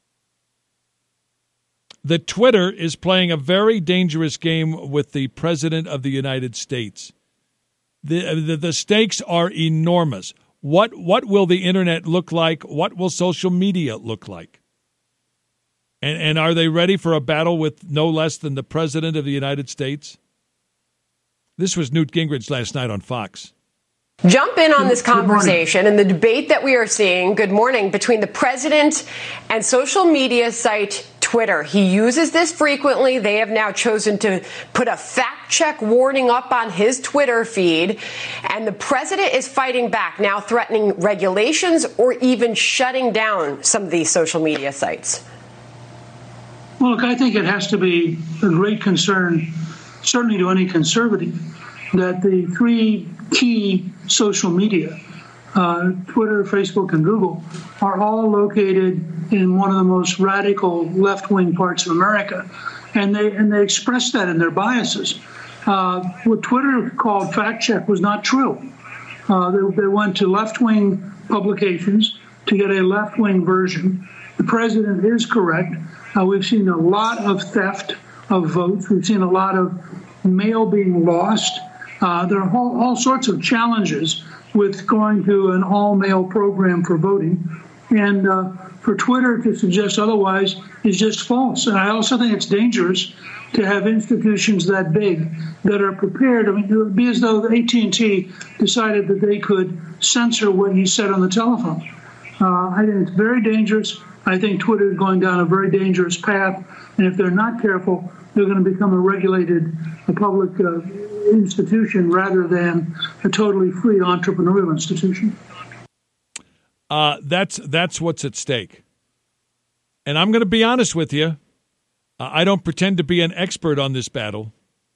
That Twitter is playing a very dangerous game with the President of the United States. The, the, the stakes are enormous. What, what will the Internet look like? What will social media look like? And, and are they ready for a battle with no less than the President of the United States? This was Newt Gingrich last night on Fox. Jump in on this conversation and the debate that we are seeing, good morning, between the president and social media site Twitter. He uses this frequently. They have now chosen to put a fact check warning up on his Twitter feed. And the president is fighting back, now threatening regulations or even shutting down some of these social media sites. Well, look, I think it has to be a great concern, certainly to any conservative, that the three key social media, uh, Twitter, Facebook, and Google, are all located in one of the most radical left-wing parts of America, and they and they express that in their biases. Uh, what Twitter called fact check was not true. Uh, they, they went to left-wing publications to get a left-wing version. The president is correct. Uh, we've seen a lot of theft of votes. We've seen a lot of mail being lost. Uh, there are all, all sorts of challenges with going to an all-mail program for voting. And uh, for Twitter to suggest otherwise is just false. And I also think it's dangerous to have institutions that big that are prepared. I mean, it would be as though A T and T decided that they could censor what he said on the telephone. Uh, I think it's very dangerous. I think Twitter is going down a very dangerous path. And if they're not careful, they're going to become a regulated a public uh, institution rather than a totally free entrepreneurial institution. Uh, that's that's what's at stake. And I'm going to be honest with you. Uh, I don't pretend to be an expert on this battle.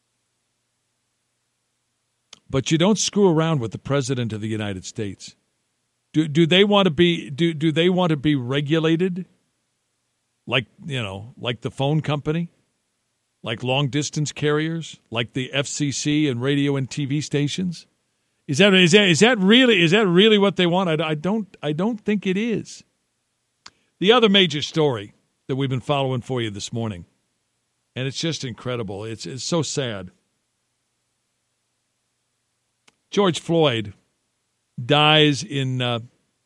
But you don't screw around with the President of the United States. Do do they want to be do do they want to be regulated? Like, you know, like the phone company? Like long-distance carriers, like the F C C and radio and T V stations? Is that is that is that really is that really what they want? I, I don't I don't think it is. The other major story that we've been following for you this morning, and it's just incredible. It's it's so sad. George Floyd dies in uh,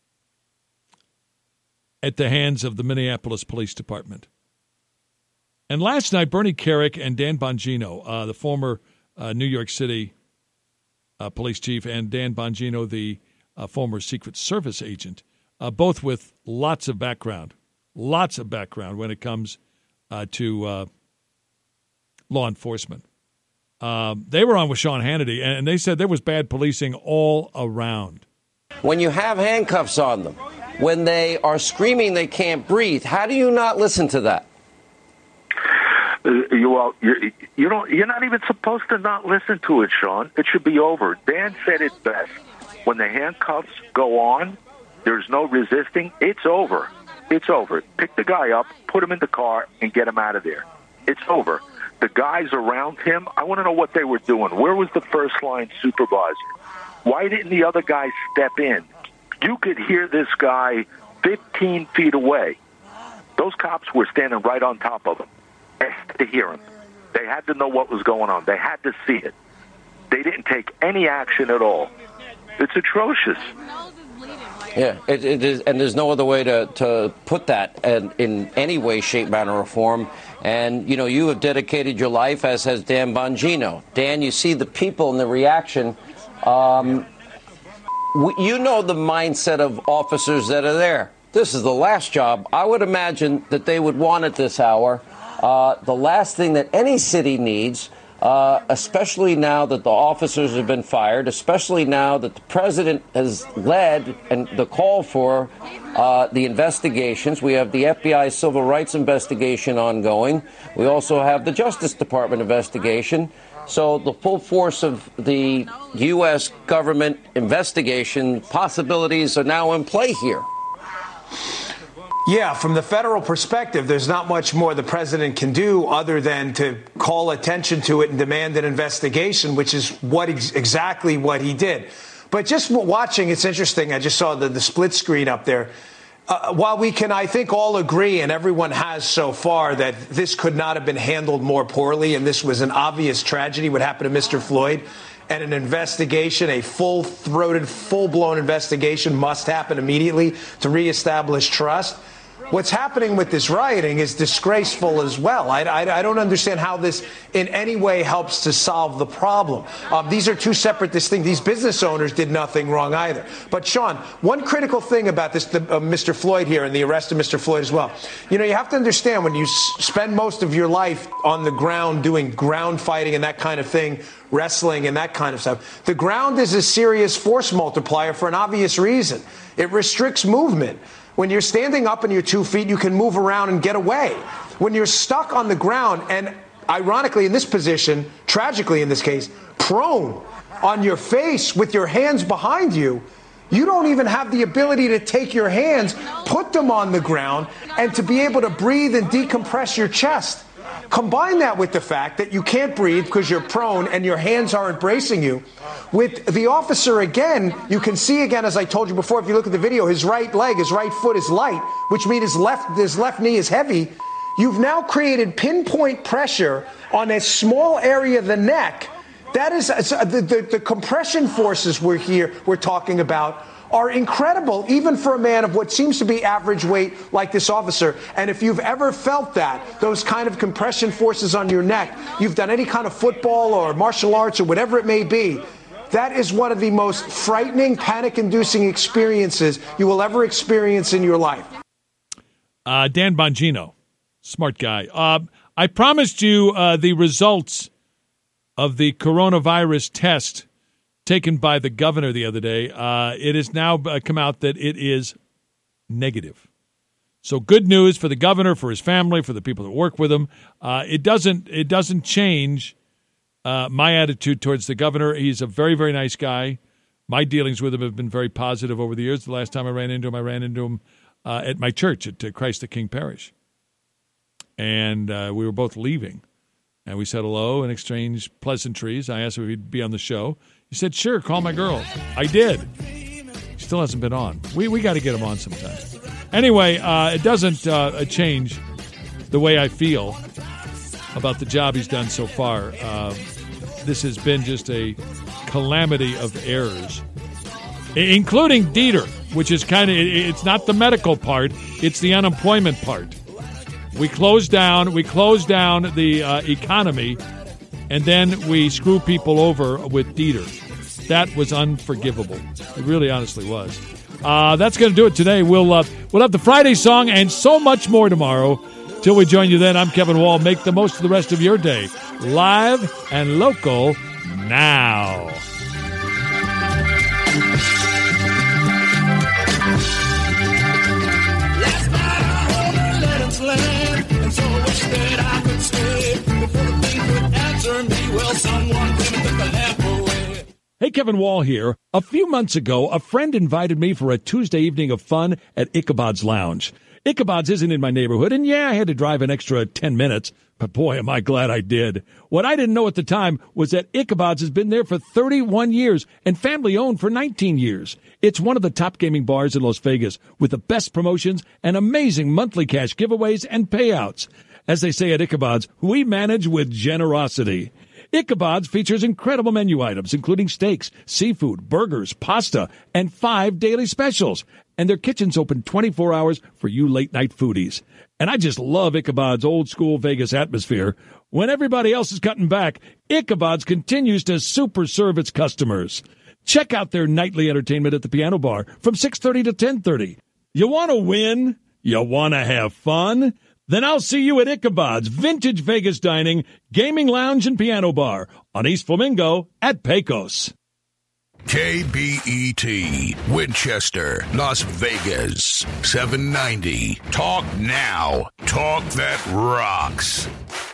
at the hands of the Minneapolis Police Department. And last night, Bernie Kerik and Dan Bongino, uh, the former uh, New York City uh, police chief, and Dan Bongino, the uh, former Secret Service agent, uh, both with lots of background, lots of background when it comes uh, to uh, law enforcement. Um, they were on with Sean Hannity, and they said there was bad policing all around. When you have handcuffs on them, when they are screaming they can't breathe, how do you not listen to that? Uh, you, well, you, you don't, you're not even supposed to not listen to it, Sean. It should be over. Dan said it best. When the handcuffs go on, there's no resisting. It's over. It's over. Pick the guy up, put him in the car, and get him out of there. It's over. The guys around him, I want to know what they were doing. Where was the first-line supervisor? Why didn't the other guys step in? You could hear this guy fifteen feet away. Those cops were standing right on top of him. They had to hear him. They had to know what was going on. They had to see it. They didn't take any action at all. It's atrocious. Yeah, it, it is, and there's no other way to, to put that in, in any way, shape, manner, or form. And, you know, you have dedicated your life, as has Dan Bongino. Dan, you see the people and the reaction. Um, w- you know the mindset of officers that are there. This is the last job I would imagine that they would want at this hour. Uh, the last thing that any city needs, uh, especially now that the officers have been fired, especially now that the president has led and the call for uh, the investigations. We have the F B I civil rights investigation ongoing. We also have the Justice Department investigation. So the full force of the U S government investigation possibilities are now in play here. Yeah, from the federal perspective, there's not much more the president can do other than to call attention to it and demand an investigation, which is what ex- exactly what he did. But just watching, it's interesting. I just saw the, the split screen up there. Uh, while we can, I think, all agree, and everyone has so far, that this could not have been handled more poorly, and this was an obvious tragedy, what happened to Mister Floyd, and an investigation, a full-throated, full-blown investigation must happen immediately to reestablish trust. What's happening with this rioting is disgraceful as well. I, I, I don't understand how this in any way helps to solve the problem. Um, these are two separate distinct. These business owners did nothing wrong either. But, Sean, one critical thing about this, the, uh, Mister Floyd here and the arrest of Mister Floyd as well. You know, you have to understand when you s- spend most of your life on the ground doing ground fighting and that kind of thing, wrestling and that kind of stuff, the ground is a serious force multiplier for an obvious reason. It restricts movement. When you're standing up on your two feet, you can move around and get away. When you're stuck on the ground, and ironically in this position, tragically in this case, prone on your face with your hands behind you, you don't even have the ability to take your hands, put them on the ground, and to be able to breathe and decompress your chest. Combine that with the fact that you can't breathe because you're prone and your hands aren't bracing you. With the officer, again, you can see again, as I told you before, if you look at the video, his right leg, his right foot is light, which means his left, his left knee is heavy. You've now created pinpoint pressure on a small area of the neck. That is uh, the, the, the compression forces we're here, we're talking about are incredible, even for a man of what seems to be average weight like this officer. And if you've ever felt that, those kind of compression forces on your neck, you've done any kind of football or martial arts or whatever it may be, that is one of the most frightening, panic-inducing experiences you will ever experience in your life. Uh, Dan Bongino, smart guy. Uh, I promised you uh, the results of the coronavirus test taken by the governor the other day. Uh, it has now come out that it is negative. So good news for the governor, for his family, for the people that work with him. Uh, it doesn't it doesn't change uh, my attitude towards the governor. He's a very, very nice guy. My dealings with him have been very positive over the years. The last time I ran into him, I ran into him uh, at my church at uh, Christ the King Parish. And uh, we were both leaving. And we said hello and exchanged pleasantries. I asked him if he'd be on the show. He said, sure, call my girl. I did. He still hasn't been on. We we got to get him on sometime. Anyway, uh, it doesn't uh, change the way I feel about the job he's done so far. Uh, this has been just a calamity of errors, including Dieter, which is kind of, it's not the medical part, it's the unemployment part. We closed down, we closed down the uh, economy, and then we screw people over with Dieter. That was unforgivable. It really honestly was. Uh, that's going to do it today. We'll uh, we'll have the Friday song and so much more tomorrow. Till we join you then, I'm Kevin Wall. Make the most of the rest of your day. Live and local now. Last night I home and let him slam, and so I wish that I could stay before the thing would answer me. Well, someone came and took the lamp away. Hey, Kevin Wall here. A few months ago, a friend invited me for a Tuesday evening of fun at Ichabod's Lounge. Ichabod's isn't in my neighborhood, and yeah, I had to drive an extra ten minutes, but boy, am I glad I did. What I didn't know at the time was that Ichabod's has been there for thirty-one years and family-owned for nineteen years. It's one of the top gaming bars in Las Vegas with the best promotions and amazing monthly cash giveaways and payouts. As they say at Ichabod's, we manage with generosity. Ichabod's features incredible menu items, including steaks, seafood, burgers, pasta, and five daily specials. And their kitchen's open twenty-four hours for you late-night foodies. And I just love Ichabod's old-school Vegas atmosphere. When everybody else is cutting back, Ichabod's continues to super serve its customers. Check out their nightly entertainment at the Piano Bar from six thirty to ten thirty. You want to win? You want to have fun? Then I'll see you at Ichabod's Vintage Vegas Dining, Gaming Lounge, and Piano Bar on East Flamingo at Pecos. K B E T, Winchester, Las Vegas, seven ninety. Talk now. Talk that rocks.